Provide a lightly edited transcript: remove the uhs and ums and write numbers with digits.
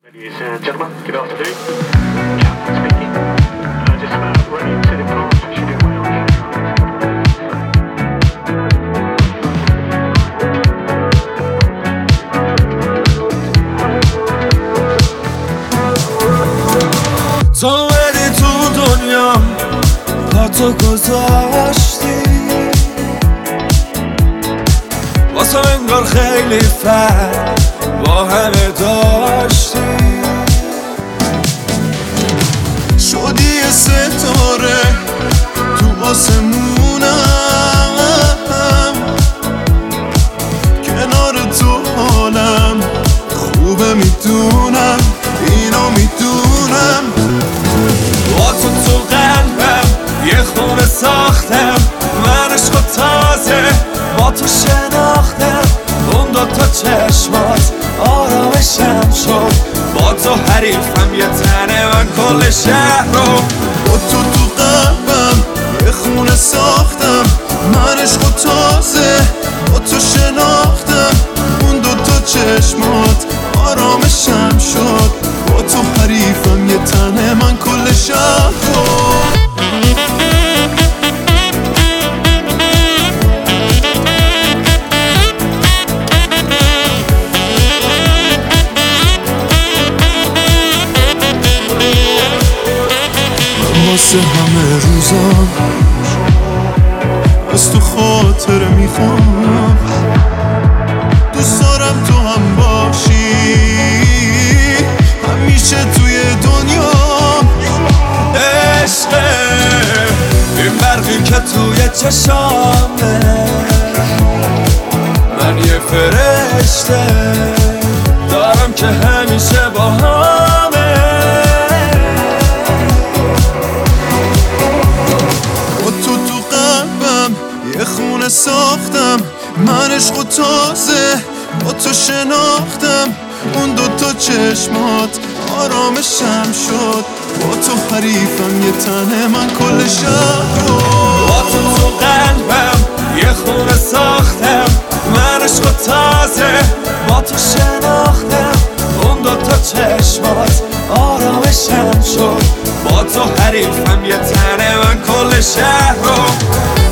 Ladies and gentlemen, good afternoon. Captain speaking. Just about ready to depart. Should be well. تو اومدی تو دنیا پاتو گذاشتی واسه انگار خیلی فرق با همه داشتی شدی یه ستاره تو آسمونم کنار تو حالم خوبه میدونم اینو میدونم با تو قلبم یه خونه ساختم من عشق و تازه با تو شناختم اون دوتا چشمات آرامشم شد با تو حریفم یه تنه من کل شهر رو با تو قلبم یه خونه ساختم من عشق و تازه با تو شناختم اون دوتا چشمات آرامشم شد با تو حریفم یه تنه من کل شهر رو واسه همه روزم از تو خاطره میخوام دوست دارم تو هم باشی همیشه توی دنیا عشقه این برقی که توی چشامه من یه فرشته دارم که همیشه با همه یه خونه ساختم من عشق و تازه با تو شناختم اون دوتا چشمات آرامشم شد با تو حریفم یه تنه من کل شهر رو با تو قلبم یه خونه ساختم من عشق و تازه با تو شناختم اون دوتا چشمات آرامشم شد با تو حریفم یه تنه من کل شهر رو